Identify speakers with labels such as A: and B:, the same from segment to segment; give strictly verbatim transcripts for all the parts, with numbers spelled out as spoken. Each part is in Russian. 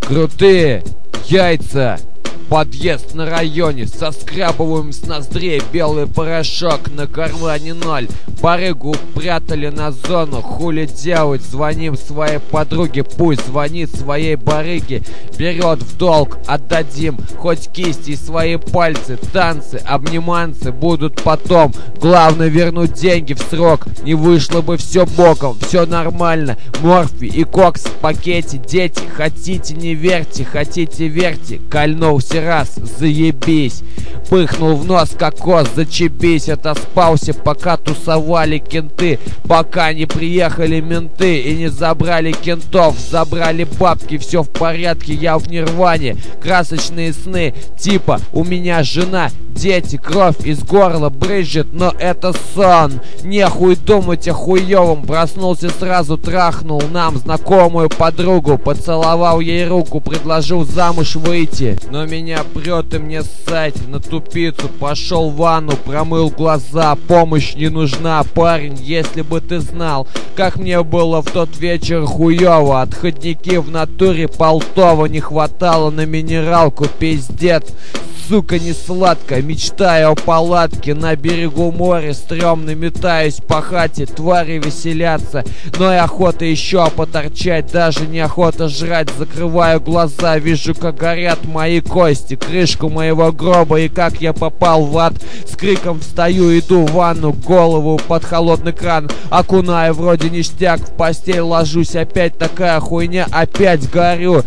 A: Крутые яйца. Подъезд на районе, соскрабываем с ноздрей белый порошок, на кармане ноль. Барыгу прятали на зону, хули делать, звоним своей подруге, пусть звонит своей барыге. Берет в долг, отдадим, хоть кисти и свои пальцы. Танцы, обниманцы будут потом, главное вернуть деньги в срок. Не вышло бы все боком, все нормально. Морфий и кокс в пакете, дети, хотите не верьте, хотите верьте. Кольнулся раз, заебись. Пыхнул в нос кокос, зачебись. Отоспался, пока тусовали кенты, пока не приехали менты и не забрали кентов. Забрали бабки, все в порядке, я в нирване. Красочные сны, типа у меня жена, дети, кровь из горла брызжет, но это сон. Нехуй думать о хуёвом. Проснулся сразу, трахнул нам знакомую подругу, поцеловал ей руку, предложил замуж выйти. Но меня прет и мне ссать на тупицу. Пошел в ванну, промыл глаза. Помощь не нужна, парень, если бы ты знал, как мне было в тот вечер хуёво. Отходники в натуре полтова, не хватало на минералку, пиздец. Сука, не сладко, мечтаю о палатке на берегу моря, стрёмно метаюсь по хате, твари веселятся, но и охота еще поторчать, даже не охота жрать. Закрываю глаза, вижу, как горят мои кости, крышку моего гроба и как я попал в ад. С криком встаю, иду в ванну, голову под холодный кран окунаю, вроде ништяк, в постель ложусь, опять такая хуйня, опять горю.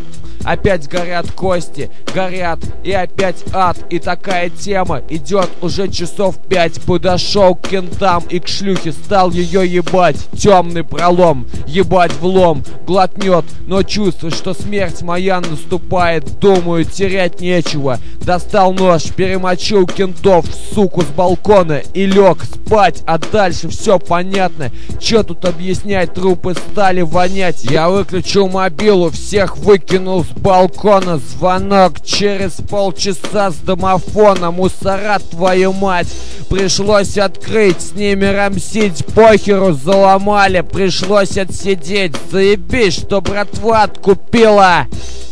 A: Опять горят кости, горят, и опять ад. И такая тема идет уже часов пять. Подошел к кентам и к шлюхе, стал ее ебать. Темный пролом, ебать влом, глотнет, но чувствую, что смерть моя наступает. Думаю, терять нечего. Достал нож, перемочил кентов, суку с балкона и лег спать. А дальше все понятно. Че тут объяснять, трупы стали вонять. Я выключил мобилу, всех выкинул с балкона. Звонок через полчаса с домофона. Мусора, твою мать. Пришлось открыть, с ними рамсить, похеру заломали. Пришлось отсидеть. Заебись, что братва откупила.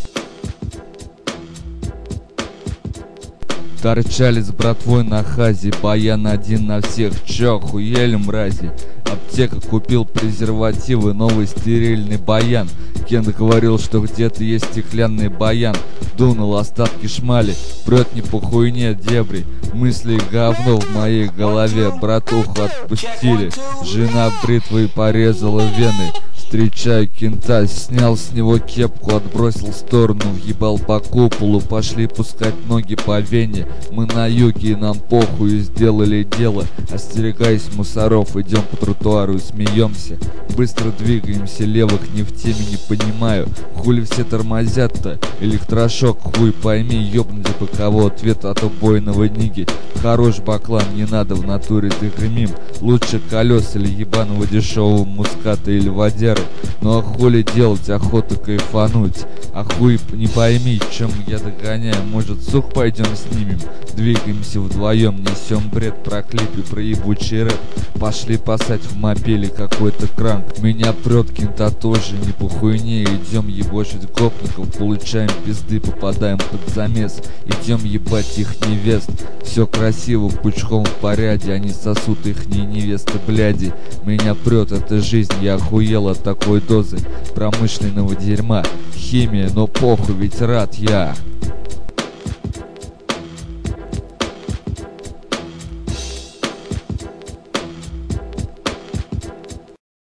B: Торчали с братвой на хазе, баян один на всех, чё, охуели мрази? Аптека, купил презервативы, новый стерильный баян. Кент говорил, что где-то есть стеклянный баян. Дунул остатки шмали, прет не по хуйне дебри. Мысли говно в моей голове, братуху отпустили. Жена бритвой порезала вены. Встречаю кента, снял с него кепку, отбросил в сторону, въебал по куполу, пошли пускать ноги по вене. Мы на юге и нам похуй, сделали дело. Остерегаясь мусоров, идем по тротуару и смеемся. Быстро двигаемся, левых не в теме, не понимаю. Хули все тормозят-то? Электрошок, хуй пойми, ёбнуть бы кого, ответ от убойного ниги. Хорош баклан, не надо в натуре, ты гремим. Лучше колес или ебаного дешевого муската или водяры. Ну а хули делать, охота кайфануть. А хуй не пойми, чем я догоняю. Может, сух пойдем снимем? Двигаемся вдвоем, несем бред про клип и про ебучий рэп. Пошли пасать в мопеле какой-то кранк. Меня прет кента тоже не по хуйне. Идем ебошить гопников, получаем пизды, попадаем под замес. Идем ебать их невест. Все красиво, пучком в порядке, они сосут ихние невесты, бляди. Меня прет эта жизнь, я охуел от такой дозы промышленного дерьма. Химия, но похуй, ведь рад я.